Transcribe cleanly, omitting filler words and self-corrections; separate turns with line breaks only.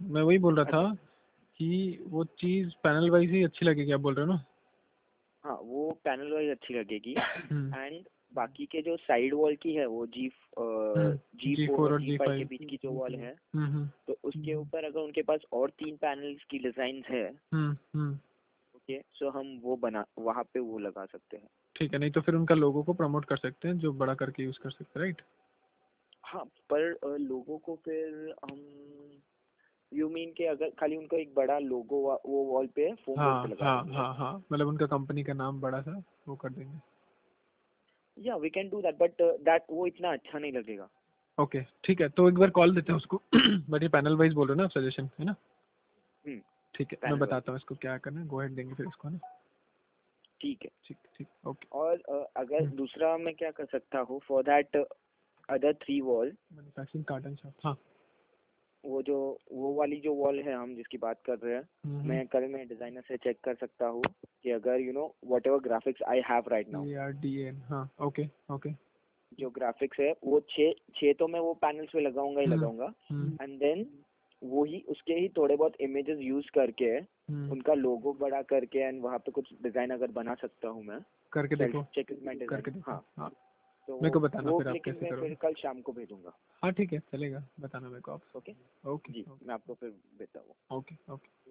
मैं वही बोल रहा
अच्छा,
था कि वो चीज़ पैनल वाइज ही अच्छी लगेगी, आप बोल रहे हो ना?
हाँ वो पैनल वाइज अच्छी लगेगी।
हम्म
एंड बाकी के जो साइड वॉल की है वो जी
जी
फोर
फोर
और
और
जी
जी
फाइव के
फाइव
बीच की जो वॉल है,
हम्म
तो उसके ऊपर अगर उनके पास और 3 पैनल्स की डिजाइन है,
हम्म।
ओके, सो हम वो बना वहाँ पे वो लगा सकते हैं।
ठीक है, नहीं तो फिर उनका लोगो को प्रमोट कर सकते हैं, जो बड़ा करके यूज़ कर सकते हैं, राइट?
हाँ, पर लोगों को फिर हम, यू मीन के अगर खाली उनका एक बड़ा लोगो वो वॉल पे फोम बोर्ड पे
हाँ
लगा
हाँ
देंगे, राइट?
हाँ हाँ, मतलब उनका कंपनी का नाम बड़ा सा वो कर देंगे।
या we can do that, but that वो इतना अच्छा नहीं लगेगा।
ओके ठीक है, तो एक बार कॉल देते हैं उसको। बट ये पैनल वाइज बोल रहे हो ना आप, सजेशन है ना?
हम्म,
ठीक है, मैं
पैनल वाइज,
बताता हूँ इसको क्या करना है, गो अहेड देंगे फिर इसको, है ना?
ठीक है।
ठीक ठीक, ओके।
और अगर दूसरा मैं क्या कर सकता हूँ for that other 3 wall,
manufacturing carton shop, हाँ।
वो वाली जो वॉल है हम जिसकी बात कर रहे हैं, मैं डिजाइनर से चेक कर सकता हूँ कि अगर whatever graphics I have right now,
ARDN, हाँ, ओके ओके।
जो ग्राफिक्स है वो छः छः तो मैं वो पैनल्स पे लगाऊंगा ही
हम्म
लगाऊंगा।
हम्म
एंड देन वो ही उसके ही थोड़े बहुत इमेजेस यूज करके
हम्म।
उनका लोगो बड़ा करके एंड वहाँ पे कुछ डिजाइन अगर बना सकता हूँ मैं,
करके
सेल्फ
देखो,
चेक माई
करके
डिजाइन,
देखो,
हाँ।
हाँ।
तो
मेरे
वो
को बताना
वो
फिर आप
लेकिन
कैसे
मैं फिर
करोगे।
कल शाम को भेजूंगा।
हाँ ठीक है, चलेगा, बताना मेरे को आप।
ओके,
ओके
जी
ओके
मैं आपको फिर भेजता हूँ।
Okay okay.